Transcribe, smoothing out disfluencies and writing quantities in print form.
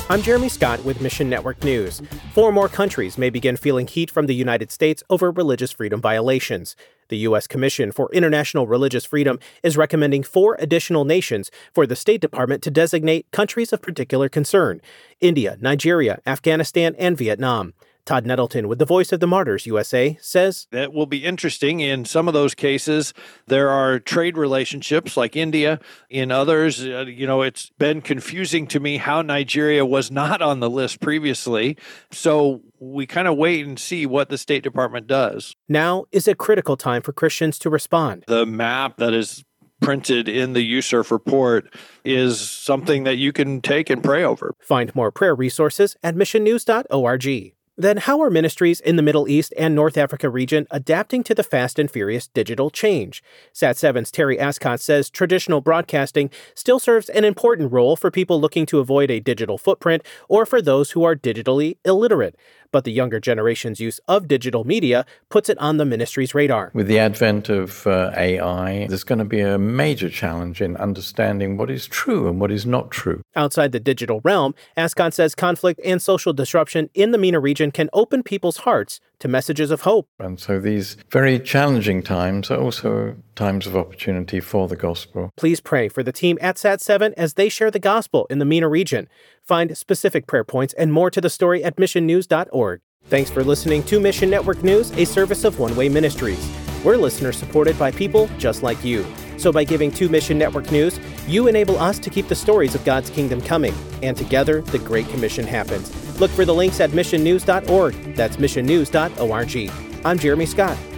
I'm Jeremy Scott with Mission Network News. 4 more countries may begin feeling heat from the United States over religious freedom violations. The U.S. Commission for International Religious Freedom is recommending 4 additional nations for the State Department to designate countries of particular concern: India, Nigeria, Afghanistan, and Vietnam. Todd Nettleton with the Voice of the Martyrs USA says, "That will be interesting. In some of those cases, there are trade relationships like India. In others, it's been confusing to me how Nigeria was not on the list previously. So we kind of wait and see what the State Department does." Now is a critical time for Christians to respond. The map that is printed in the USCIRF report is something that you can take and pray over. Find more prayer resources at missionnews.org. Then how are ministries in the Middle East and North Africa region adapting to the fast and furious digital change? Sat7's Terry Ascott says traditional broadcasting still serves an important role for people looking to avoid a digital footprint or for those who are digitally illiterate. But the younger generation's use of digital media puts it on the ministry's radar. With the advent of AI, there's going to be a major challenge in understanding what is true and what is not true. Outside the digital realm, Ascott says conflict and social disruption in the MENA region can open people's hearts to messages of hope. And so these very challenging times are also times of opportunity for the gospel. Please pray for the team at Sat7 as they share the gospel in the MENA region. Find specific prayer points and more to the story at missionnews.org. Thanks for listening to Mission Network News, a service of One Way Ministries. We're listeners supported by people just like you. So by giving to Mission Network News, you enable us to keep the stories of God's kingdom coming. And together, the Great Commission happens. Look for the links at missionnews.org. That's missionnews.org. I'm Jeremy Scott.